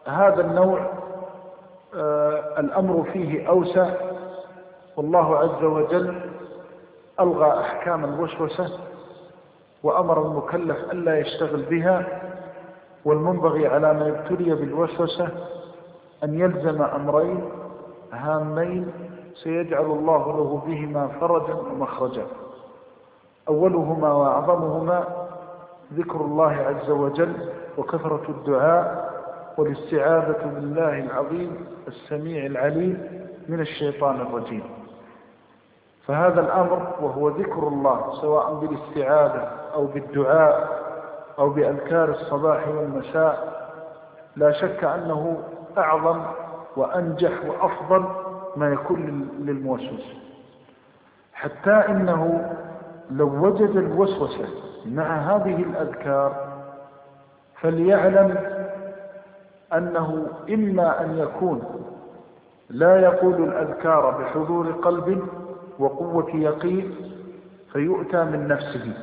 هذا النوع الأمر فيه أوسع، والله عز وجل ألغى أحكام الوسوسة وأمر المكلف ألا يشتغل بها، والمنبغي على من ابتلي بالوسوسة أن يلزم أمرين هامين سيجعل الله له بهما فرجا ومخرجا. أولهما وأعظمهما ذكر الله عز وجل وكثرة الدعاء والاستعاذة بالله العظيم السميع العليم من الشيطان الرجيم. فهذا الأمر وهو ذكر الله سواء بالاستعاذة أو بالدعاء أو بأذكار الصباح والمساء لا شك أنه أعظم وأنجح وأفضل ما يكون للموسوس، حتى إنه لو وجد الوسوسة مع هذه الأذكار فليعلم أنه إما أن يكون لا يقول الأذكار بحضور قلب وقوة يقين فيؤتى من نفسه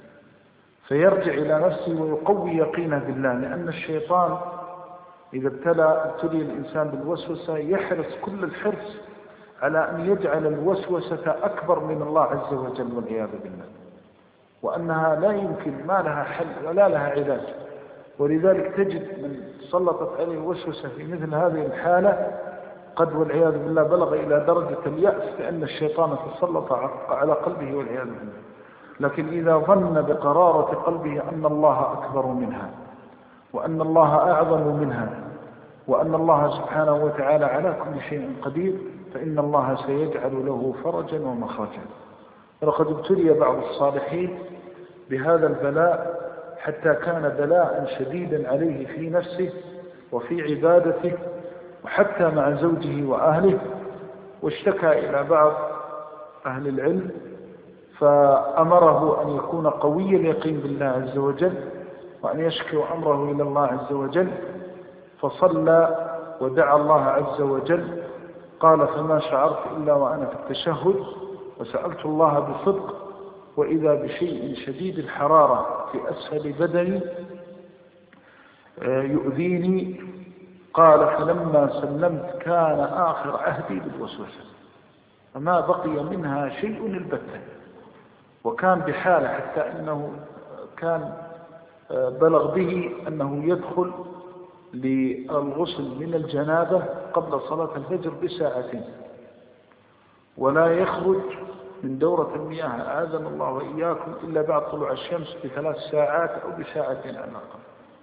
فيرجع إلى نفسه ويقوي يقينه بالله، لأن الشيطان إذا ابتلي الإنسان بالوسوسة يحرص كل الحرص على أن يجعل الوسوسة أكبر من الله عز وجل والعياذ بالله، وأنها لا يمكن ما لها حل ولا لها علاج. ولذلك تجد من سلطت عليه الوسوسة في مثل هذه الحالة قد والعياذ بالله بلغ إلى درجة اليأس لأن الشيطان تسلط على قلبه والعياذ بالله. لكن إذا ظن بقرارة قلبه أن الله أكبر منها وأن الله أعظم منها وأن الله سبحانه وتعالى على كل شيء قدير فإن الله سيجعل له فرجا ومخرجا. ولقد ابتلي بعض الصالحين بهذا البلاء حتى كان بلاء شديدا عليه في نفسه وفي عبادته وحتى مع زوجه وأهله، واشتكى إلى بعض أهل العلم فأمره أن يكون قوي اليقين بالله عز وجل وأن يشكو أمره إلى الله عز وجل، فصلى ودعا الله عز وجل. قال فما شعرت إلا وأنا في التشهد وسألت الله بصدق وإذا بشيء شديد الحرارة في أسفل بدني يؤذيني. قال فلما سلمت كان آخر عهدي بالوسوسة فما بقي منها شيء البتة، وكان بحالة حتى أنه كان بلغ به أنه يدخل للغسل من الجنابة قبل صلاة الفجر بساعتين ولا يخرج من دورة المياه أعاذنا الله وإياكم إلا بعد طلوع الشمس ب3 ساعات أو بساعتين على الأقل،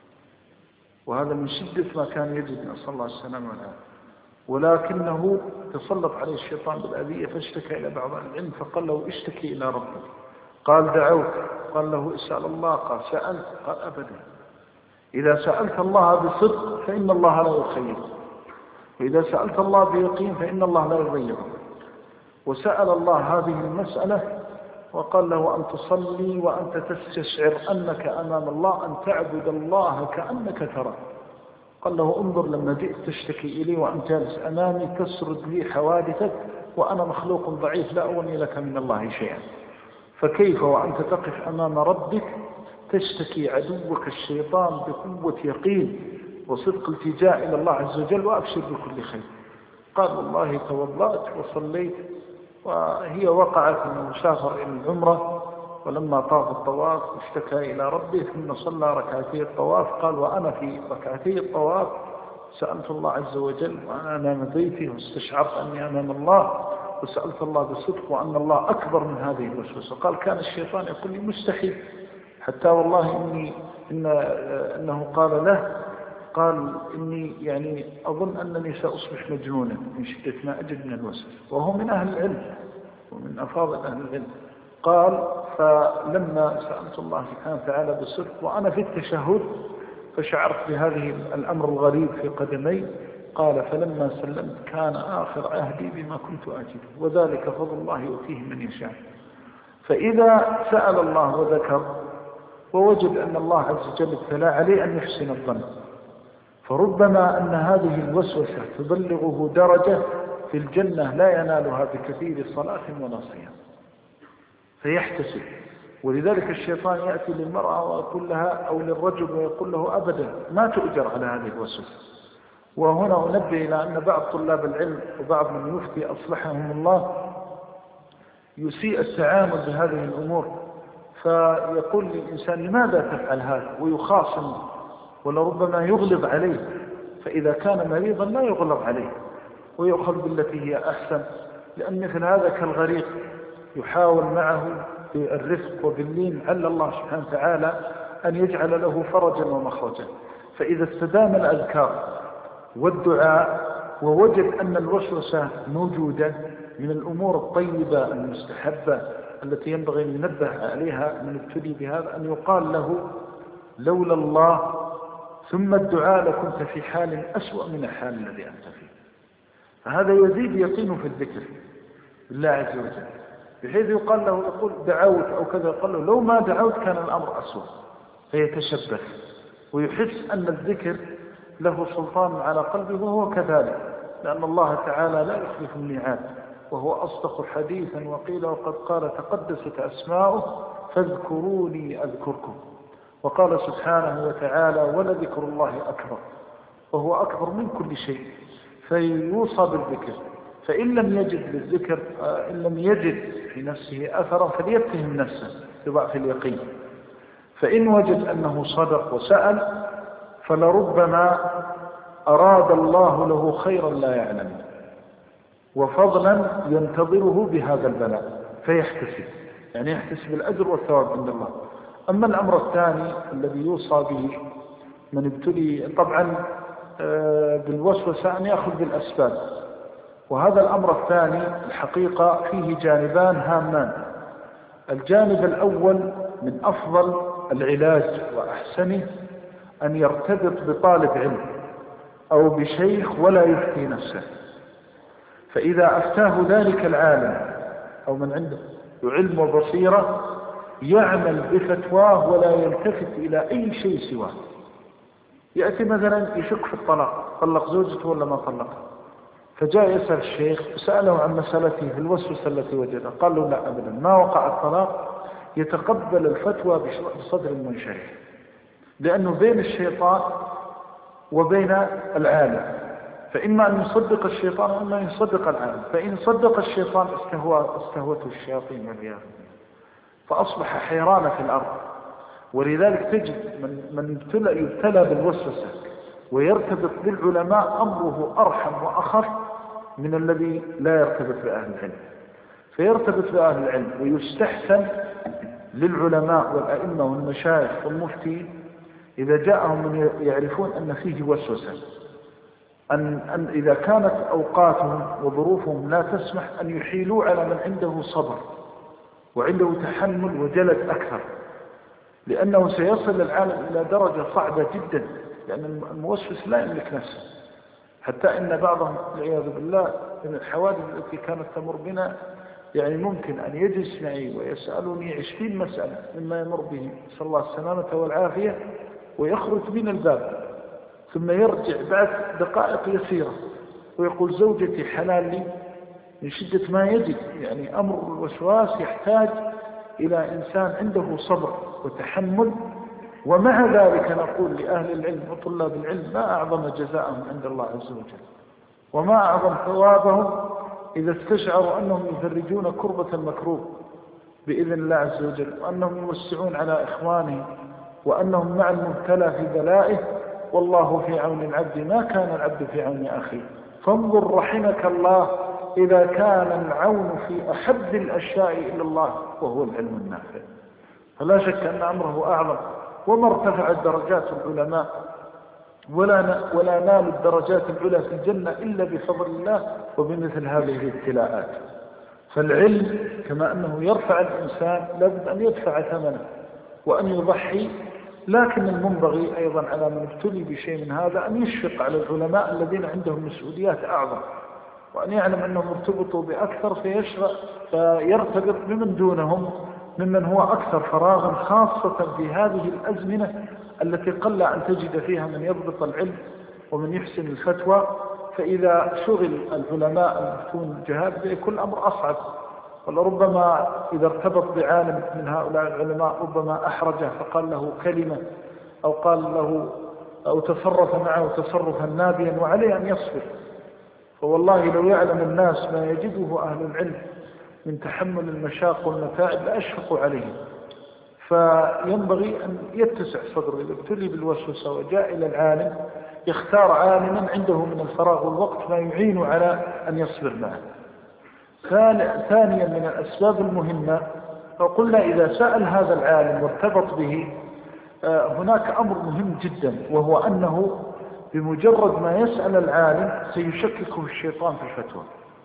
وهذا من شدة ما كان يجد نسأل الله السلامة والعافية. ولكنه تسلط عليه الشيطان بالأذية فاشتكى إلى بعض العلم فقال له اشتكي إلى ربك. قال دعوت. قال له اسأل الله. قال سألت. قال أبدا. إذا سألت الله بصدق فإن الله لا يخير، وإذا سألت الله بيقين فإن الله لا يضيع. وسأل الله هذه المسألة وقال له أن تصلي وأنت تستشعر أنك أمام الله، أن تعبد الله كأنك ترى. قال له انظر لما جئت تشتكي إلي وأنت جالس أمامي تسرد لي حوادثك وأنا مخلوق ضعيف لا أغني لك من الله شيئا، فكيف وأنت تقف أمام ربك تشتكي عدوك الشيطان بقوة يقين وصدق التجاء إلى الله عز وجل وأبشر بكل خير. قال والله توضأت وصليت. وهي وقعت أنه سافر إلى العمرة ولما طاف الطواف اشتكى إلى ربه ثم صلى ركعتي الطواف. قال وأنا في ركعتي الطواف سألت الله عز وجل وأنا أمام بيتي واستشعرت أني أمام الله وسألت الله بصدق وأن الله أكبر من هذه الوسوسة. قال كان الشيطان يقول لي مستحيل، حتى والله إنه قال له قال إني يعني أظن أنني سأصبح مجنونا من شدة ما أجد من الوسوسة، وهو من أهل العلم ومن أفاضل أهل العلم. قال فلما سألت الله سبحانه وتعالى بصدق وأنا في التشهد فشعرت بهذه الأمر الغريب في قدمي. قال فلما سلمت كان آخر عهدي بما كنت أجد، وذلك فضل الله يؤتيه من يشاء. فإذا سأل الله وذكر ووجد أن الله عز وجل ابتلى عليه أن يحسن الظن، فربما أن هذه الوسوسة تبلغه درجة في الجنة لا ينالها بكثير صلاة ولا صيام فيحتسب. ولذلك الشيطان يأتي للمرأة ويقول لها أو للرجل ويقول له أبدا ما تؤجر على هذه الوسوسة، وهنا أنبه إلى أن بعض طلاب العلم وبعض من يفتي أصلحهم الله يسيء التعامل بهذه الأمور، فيقول للإنسان لماذا تفعل هذا ويخاصم ولربما يغلظ عليه، فإذا كان مريضا لا يغلظ عليه ويأخذ بالتي هي أحسن، لأن مثل هذا كالغريق يحاول معه بالرفق وباللين على الله سبحانه وتعالى أن يجعل له فرجا ومخرجا. فإذا استدام الأذكار والدعاء ووجد أن الوسوسة موجودة من الأمور الطيبة المستحبة التي ينبغي أن ينبه عليها من ابتلي بهذا، أن يقال له لولا الله ثم الدعاء لكنت في حال أسوأ من الحال الذي أنت فيه. فهذا يزيد يقينه في الذكر بالله عز وجل، بحيث يقال له يقول دعوت أو كذا، يقال له لو ما دعوت كان الأمر أسوأ، فيتشبث ويحس أن الذكر له سلطان على قلبه، وهو كذلك، لأن الله تعالى لا يخلف الميعاد وهو أصدق حديثا، وقيل وقد قال تقدست أسماؤه فاذكروني أذكركم، وقال سبحانه وتعالى ولذكر الله أكبر، وهو أكبر من كل شيء، فيوصى بالذكر. فإن لم يجد للذكر إن لم يجد في نفسه أثرا فليتهم نفسه بضعف اليقين، فإن وجد أنه صدق وسأل فلربما أراد الله له خيرا لا يعلم وفضلا ينتظره بهذا البلاء فيحتسب، يعني يحتسب الأجر والثواب عند الله. أما الأمر الثاني الذي يوصى به من ابتلي طبعا بالوسوسة أن يأخذ بالأسباب، وهذا الأمر الثاني الحقيقة فيه جانبان هامان. الجانب الأول من أفضل العلاج وأحسنه أن يرتبط بطالب علم أو بشيخ ولا يفتي نفسه، فإذا أفتاه ذلك العالم أو من عنده علم وبصيرة يعمل بفتواه ولا يلتفت إلى أي شيء سواه. يأتي مثلا يشك في الطلاق، طلق زوجته ولا ما طلق، فجاء يسأل الشيخ وسأله عن مسألته في الوسوسة التي وجدها، قال له لا أبدا ما وقع الطلاق، يتقبل الفتوى بصدر منشرح، لأنه بين الشيطان وبين العالم، فإما أن يصدق الشيطان وإما أن يصدق العالم، فإن صدق الشيطان استهوته الشياطين والعياذ بالله، فأصبح حيران في الأرض. ولذلك تجد من يبتلى بالوسوسة ويرتبط بالعلماء أمره أرحم وأخف من الذي لا يرتبط بأهل العلم، فيرتبط بأهل العلم ويستحسن للعلماء والأئمة والمشايخ والمفتي إذا جاءهم من يعرفون أن فيه وسوسة أن إذا كانت أوقاتهم وظروفهم لا تسمح أن يحيلوا على من عنده صبر وعنده تحمل وجلد أكثر، لأنه سيصل العالم إلى درجة صعبة جدا، لأن الموسوس لا يملك نفسه، حتى إن بعضهم والعياذ بالله من الحوادث التي كانت تمر بنا يعني ممكن أن يجلس معي ويسألني 20 مسألة مما يمر به صلى الله السلامة والعافية ويخرج من الباب، ثم يرجع بعد دقائق يسيرة ويقول زوجتي حلال لي، من شدة ما يجد. يعني أمر الوسواس يحتاج إلى إنسان عنده صبر وتحمل. ومع ذلك نقول لأهل العلم وطلاب العلم ما أعظم جزاءهم عند الله عز وجل، وما أعظم ثوابهم إذا استشعروا أنهم يفرجون كربة المكروب بإذن الله عز وجل، وأنهم يوسعون على إخوانهم، وأنهم مع المبتلى في بلائه. والله في عون العبد ما كان العبد في عون أخيه، فانظر رحمك الله إذا كان العون في أحب الأشياء إلى الله وهو العلم النافع. فلا شك أن أمره أعظم، وما ارتفعت درجات العلماء ولا نال الدرجات العلى في الجنة إلا بفضل الله وبمثل هذه الابتلاءات. فالعلم كما أنه يرفع الإنسان لابد أن يدفع ثمنه وأن يضحي، لكن المنبغي أيضا على من ابتلي بشيء من هذا أن يشفق على العلماء الذين عندهم مسؤوليات أعظم، وأن يعلم أنهم ارتبطوا بأكثر فيرتبط بمن دونهم ممن هو أكثر فراغا، خاصة في هذه الأزمنة التي قل أن تجد فيها من يضبط العلم ومن يحسن الفتوى. فإذا شغل العلماء المفتون الجهاد بكل أمر أصعب، ولربما إذا ارتبط بعالم من هؤلاء العلماء ربما أحرجه فقال له كلمة أو قال له أو تصرف معه تصرفا نابيا وعليه أن يصبر. فوالله لو يعلم الناس ما يجده أهل العلم من تحمل المشاق والمتاعب لأشفقوا عليه. فينبغي أن يتسع صدره إذا ابتلي بالوسوسة وجاء إلى العالم يختار عالما عنده من الفراغ والوقت ما يعين على أن يصبر معه. ثانيا من الأسباب المهمة، فقلنا إذا سأل هذا العالم وارتبط به هناك أمر مهم جدا، وهو أنه بمجرد ما يسأل العالم سيشككه الشيطان في الفتوى.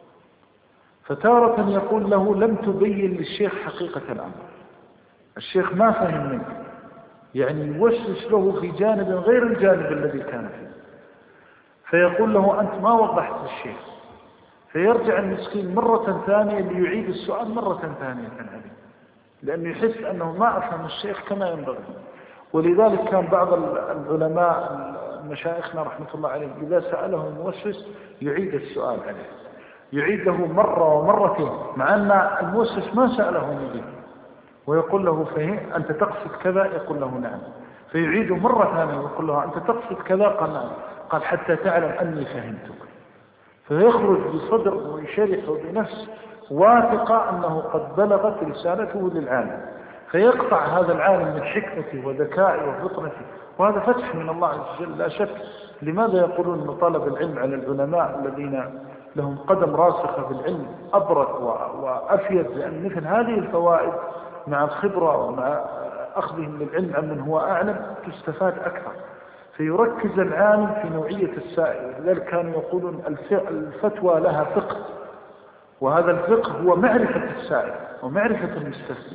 فتارة يقول له لم تبين للشيخ حقيقة الأمر، الشيخ ما فهم منك، يعني يوسوس له في جانب غير الجانب الذي كان فيه، فيقول له أنت ما وضحت للشيخ، فيرجع المسكين مرة ثانية ليعيد السؤال مرة ثانية عليه، لأنه يحس أنه ما أفهم الشيخ كما ينبغي. ولذلك كان بعض العلماء مشايخنا رحمة الله عليهم إذا سأله الموسوس يعيد السؤال عليه، يعيد له مرة ومرتين، مع أن الموسوس ما سأله منه، ويقول له فهم أنت تقصد كذا، يقول له نعم، فيعيده مرة ثانية ويقول له أنت تقصد كذا، قال نعم، قال حتى تعلم أني فهمتك. فيخرج بصدر ويشرح بنفس واثقة أنه قد بلغت رسالته للعالم، فيقطع هذا العالم من حكمته وذكائه وفطنته، وهذا فتح من الله عز وجل لا شك. لماذا يقولون أن طلب العلم على العلماء الذين لهم قدم راسخة في العلم أبرك وأفيد؟ لأن مثل هذه الفوائد مع الخبرة ومع أخذهم للعلم عن من هو أعلم تستفاد أكثر. فيركز العالم في نوعية السائل، لذلك كانوا يقولون الفتوى لها فقه، وهذا الفقه هو معرفة السائل ومعرفة المستفتي.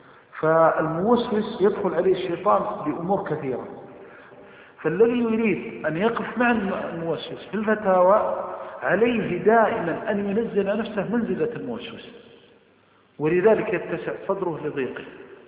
فالموسوس يدخل عليه الشيطان بأمور كثيرة، فالذي يريد أن يقف مع الموسوس في الفتاوى عليه دائما أن ينزل نفسه منزلة الموسوس، ولذلك يتسع صدره لضيقه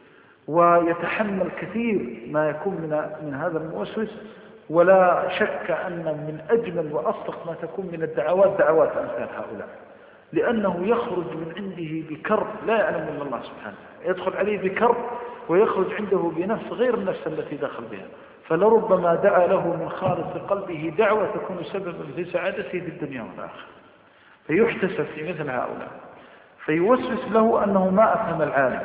ويتحمل كثير ما يكون من هذا الموسوس. ولا شك أن من أجمل وأصدق ما تكون من الدعوات دعوات أمثال هؤلاء، لأنه يخرج من عنده بكرب لا يعلم إلا الله سبحانه، يدخل عليه بكرب ويخرج عنده بنفس غير النفس التي دخل بها، فلربما دعا له من خالص قلبه دعوة تكون سببا في سعادته في الدنيا والآخرة. فيحتسب في مثل هؤلاء، فيوسوس له أنه ما أفهم العالم،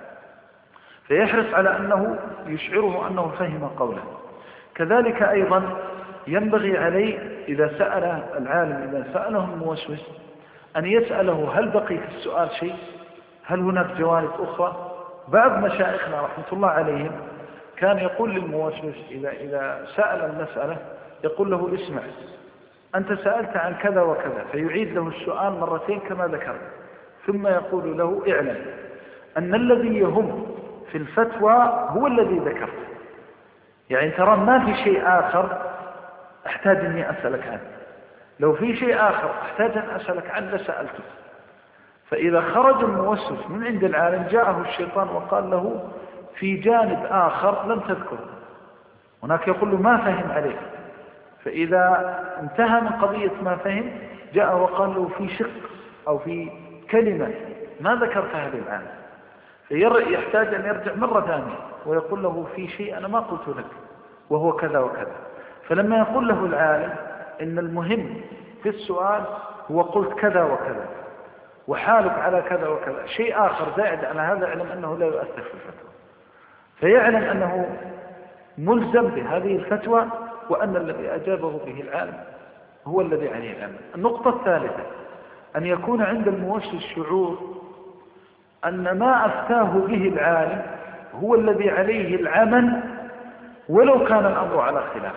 فيحرص على أنه يشعره أنه فهم قوله. كذلك أيضا ينبغي عليه إذا سأل العالم، إذا سأله الموسوس، أن يسأله هل بقي في السؤال شيء، هل هناك جوانب أخرى. بعض مشايخنا رحمة الله عليهم كان يقول للموسوس إذا سأل المسألة يقول له اسمع أنت سألت عن كذا وكذا، فيعيد له السؤال مرتين كما ذكر، ثم يقول له اعلم أن الذي يهم في الفتوى هو الذي ذكرت، يعني ترى ما في شيء آخر أحتاج أني أسألك عنه، لو في شيء آخر أحتاج أن أسألك عنه لسألته. فإذا خرج الموسوس من عند العالم جاءه الشيطان وقال له في جانب آخر لم تذكره، هناك يقول له ما فهم عليك، فإذا انتهى من قضية ما فهم جاء وقال له في شق أو في كلمة ما ذكرتها للعالم، فيحتاج أن يرجع مرة ثانية ويقول له في شيء أنا ما قلت لك وهو كذا وكذا. فلما يقول له العالم إن المهم في السؤال هو قلت كذا وكذا وحالك على كذا وكذا، شيء آخر زائد على هذا علم أنه لا يؤثر في الفتوى، فيعلم أنه ملزم بهذه الفتوى وأن الذي أجابه به العالم هو الذي عليه العمل. النقطة الثالثة أن يكون عند الموسوس شعور أن ما أفتاه به العالم هو الذي عليه العمل ولو كان الأمر على خلاف.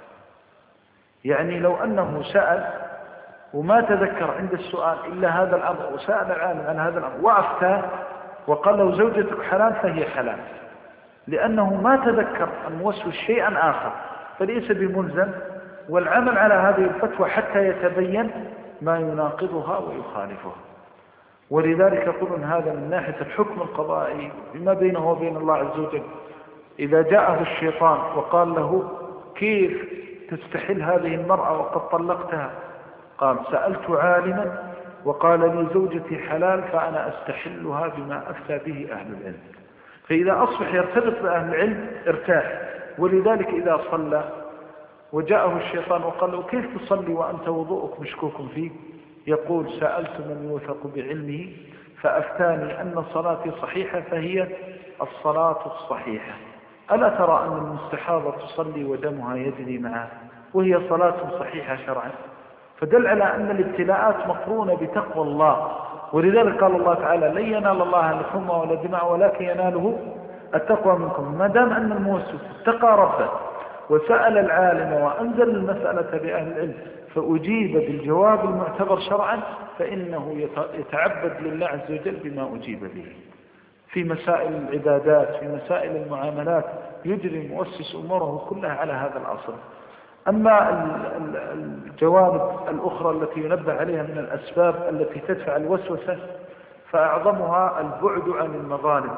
يعني لو أنه سأل وما تذكر عند السؤال إلا هذا الأمر وسأل العالم عن هذا الأمر وأفتاه وقال له زوجتك حلال فهي حلال، لأنه ما تذكر الموسوس شيئا آخر فليس بملزم والعمل على هذه الفتوى حتى يتبين ما يناقضها ويخالفها. ولذلك يقولون هذا من ناحية الحكم القضائي بما بينه وبين الله عز وجل. إذا جاءه الشيطان وقال له كيف تستحل هذه المرأة وقد طلقتها، قال سألت عالما وقال لي زوجتي حلال فأنا أستحلها بما أفتى به أهل العلم. فإذا أصبح يرتبط بأهل العلم ارتاح. ولذلك إذا صلى وجاءه الشيطان وقال له كيف تصلي وأنت وضوءك مشكوك فيه؟ يقول سألت من يوثق بعلمه فأفتاني أن صلاتي صحيحة فهي الصلاة الصحيحة. ألا ترى أن المستحاضة تصلي ودمها يجري معها وهي صلاة صحيحة شرعا؟ فدل على أن الابتلاءات مقرونة بتقوى الله، ولذلك قال الله تعالى لن ينال الله لحومها ولا دماء ولكن يناله التقوى منكم. ما دام أن الموسوس اتقى ربه وسأل العالم وأنزل المسألة بأهل العلم فأجيب بالجواب المعتبر شرعا فإنه يتعبد لله عز وجل بما أجيب به. في مسائل العبادات، في مسائل المعاملات، يجري مؤسس أموره كلها على هذا الأصل. أما الجوانب الأخرى التي ينبه عليها من الأسباب التي تدفع الوسوسة فأعظمها البعد عن المظالم.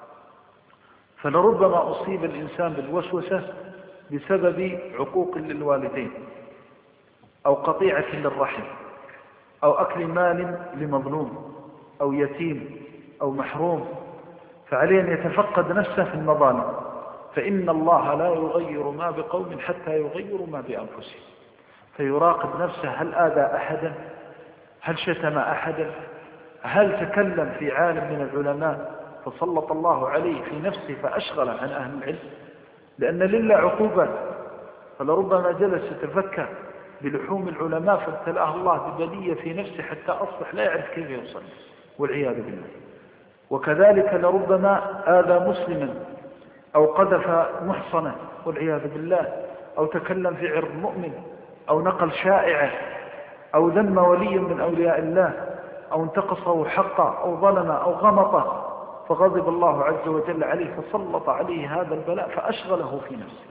فلربما أصيب الإنسان بالوسوسة بسبب عقوق للوالدين أو قطيعة للرحم أو أكل مال لمظلوم أو يتيم أو محروم، فعليه أن يتفقد نفسه في المظالم، فإن الله لا يغير ما بقوم حتى يغيروا ما بأنفسهم. فيراقب نفسه هل آذى أحدا، هل شتم أحدا، هل تكلم في عالم من العلماء فسلط الله عليه في نفسه فأشغل عن أهل العلم، لأن لله عقوبات. فلربما جلس يتفكر بلحوم العلماء فابتلاه الله ببلية في نفسه حتى أصبح لا يعرف كيف يصلي والعياذ بالله. وكذلك لربما آذى مسلما أو قذف محصنة والعياذ بالله، أو تكلم في عرض مؤمن، أو نقل شائعة، أو ذم وليا من أولياء الله، أو انتقصه حقه، أو ظلم، أو غمطه، فغضب الله عز وجل عليه فسلط عليه هذا البلاء فأشغله في نفسه.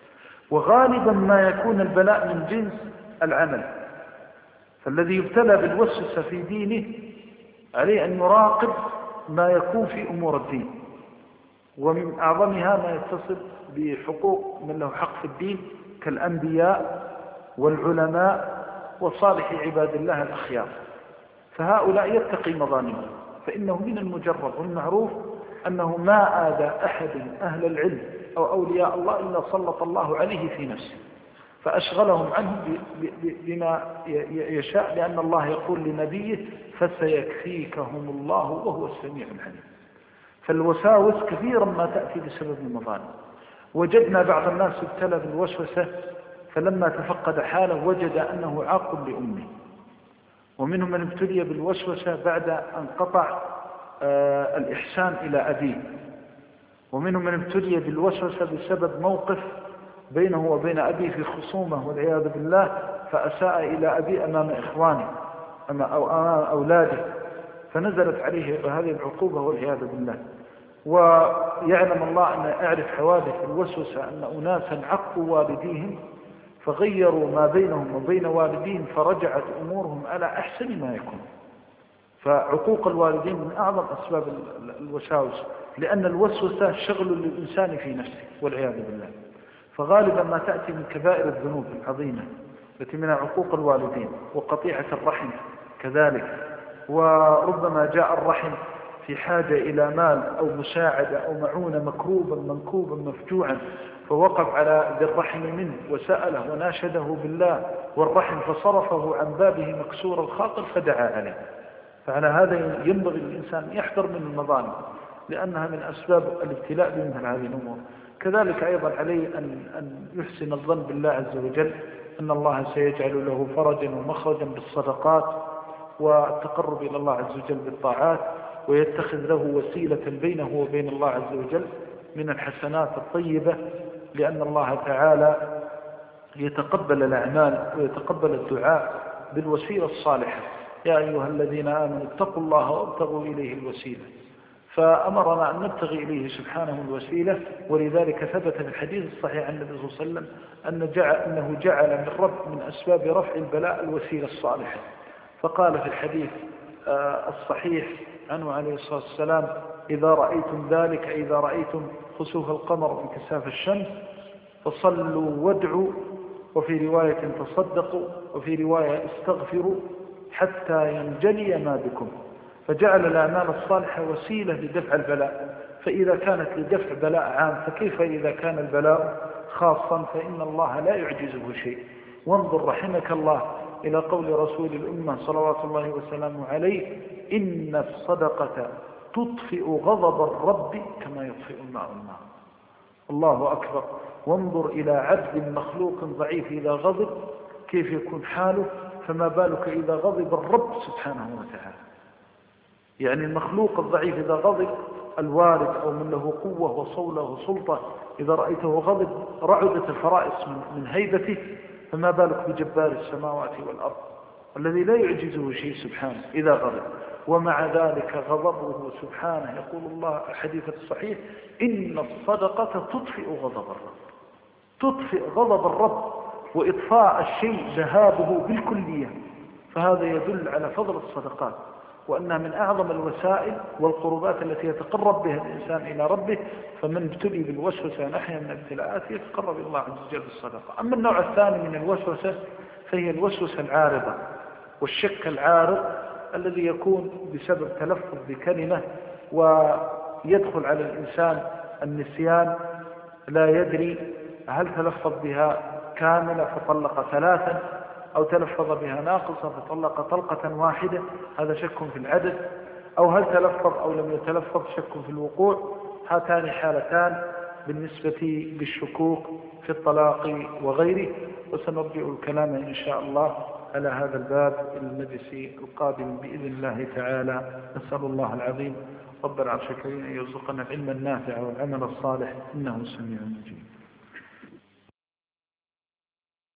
وغالبا ما يكون البلاء من جنس العمل، فالذي يبتلى بالوسوسة في دينه عليه أن يراقب ما يكون في أمور الدين، ومن أعظمها ما يتصل بحقوق من له حق في الدين كالأنبياء والعلماء وصالح عباد الله الأخيار، فهؤلاء يتقي مظالمهم، فإنه من المجرب والمعروف أنه ما آذى أحد أهل العلم أو أولياء الله إلا سلط الله عليه في نفسه فأشغلهم عنه بما يشاء، لأن الله يقول لنبيه فسيكفيكهم الله وهو السميع العليم. فالوساوس كثيرا ما تأتي بسبب المظالم. وجدنا بعض الناس ابتلى بالوسوسة فلما تفقد حاله وجد أنه عاق لأمه، ومنهم من ابتلي بالوسوسة بعد أن قطع الإحسان إلى أبيه، ومنهم من ابتلي بالوسوسة بسبب موقف بينه وبين أبيه في خصومة والعياذ بالله فأساء إلى أبيه أمام إخوانه أو أمام أولاده فنزلت عليه هذه العقوبة والعياذ بالله. ويعلم الله أن أعرف حوادث الوسوسة أن أناسا عقوا والديهم فغيروا ما بينهم وبين والديهم فرجعت أمورهم على أحسن ما يكون. فعقوق الوالدين من أعظم أسباب الوساوس، لأن الوسوسة شغل للإنسان في نفسه والعياذ بالله. فغالبا ما تأتي من كبائر الذنوب العظيمة التي منها عقوق الوالدين وقطيعة الرحم كذلك. وربما جاء الرحم في حاجة إلى مال أو مساعدة أو معونة مكروبا منكوبا مفجوعا فوقف على ذي الرحم منه وسأله وناشده بالله والرحم فصرفه عن بابه مكسور الخاطر فدعا عليه. فعلى هذا ينبغي الإنسان يحذر من المظالم لأنها من أسباب الابتلاء بمثل هذه الأمور. كذلك أيضا عليه أن يحسن الظن بالله عز وجل أن الله سيجعل له فرجا ومخرجا بالصدقات والتقرب إلى الله عز وجل بالطاعات، ويتخذ له وسيلة بينه وبين الله عز وجل من الحسنات الطيبة، لأن الله تعالى يتقبل الأعمال ويتقبل الدعاء بالوسيلة الصالحة. يا أيها الذين آمنوا اتقوا الله وابتغوا إليه الوسيلة، فأمرنا أن نبتغي إليه سبحانه الوسيلة. ولذلك ثبت في الحديث الصحيح عن النبي صلى الله عليه وسلم أنه جعل من أسباب رفع البلاء الوسيلة الصالحة. فقال في الحديث الصحيح عنه عليه الصلاة والسلام إذا رأيتم ذلك، إذا رأيتم خسوف القمر وانكساف الشمس فصلوا وادعوا، وفي رواية تصدقوا، وفي رواية استغفروا حتى ينجلي ما بكم. فجعل الأعمال الصالحة وسيلة لدفع البلاء. فإذا كانت لدفع بلاء عام فكيف إذا كان البلاء خاصا فإن الله لا يعجزه شيء. وانظر رحمك الله إلى قول رسول الأمة صلوات الله وسلامه عليه: إن الصدقة تطفئ غضب الرب كما يطفئ الماء الماء. الله أكبر. وانظر إلى عبد مخلوق ضعيف إذا غضب كيف يكون حاله، فما بالك إذا غضب الرب سبحانه وتعالى. يعني المخلوق الضعيف إذا غضب، الوالد أو من له قوة وصولة وسلطة إذا رأيته غضب رعدت الفرائس من هيبته، فما بالك بجبار السماوات والأرض الذي لا يعجزه شيء سبحانه إذا غضب. ومع ذلك غضبه سبحانه، يقول الله الحديث الصحيح: إن الصدقة تطفئ غضب الرب. تطفئ غضب الرب، وإطفاء الشيء ذهابه بالكلية. فهذا يدل على فضل الصدقات، وأنها من أعظم الوسائل والقربات التي يتقرب بها الإنسان إلى ربه. فمن ابتلي بالوسوسة نحيا من ابتلاءات يتقرب إلى الله عز وجل بالصدقة. أما النوع الثاني من الوسوسة فهي الوسوسة العارضة والشك العارض الذي يكون بسبب تلفظ بكلمة ويدخل على الإنسان النسيان، لا يدري هل تلفظ بها كاملة فطلق ثلاثا، أو تلفظ بها ناقصة فطلق طلقة واحدة، هذا شك في العدد، أو هل تلفظ أو لم يتلفظ، شك في الوقوع. هاتان حالتان بالنسبة للشكوك في الطلاق وغيره. وسنرجع الكلام إن شاء الله على هذا الباب المجلس القادم بإذن الله تعالى. نسأل الله العظيم رب العرش الكريم أن يرزقنا العلم النافع والعمل الصالح، إنه سميع مجيب.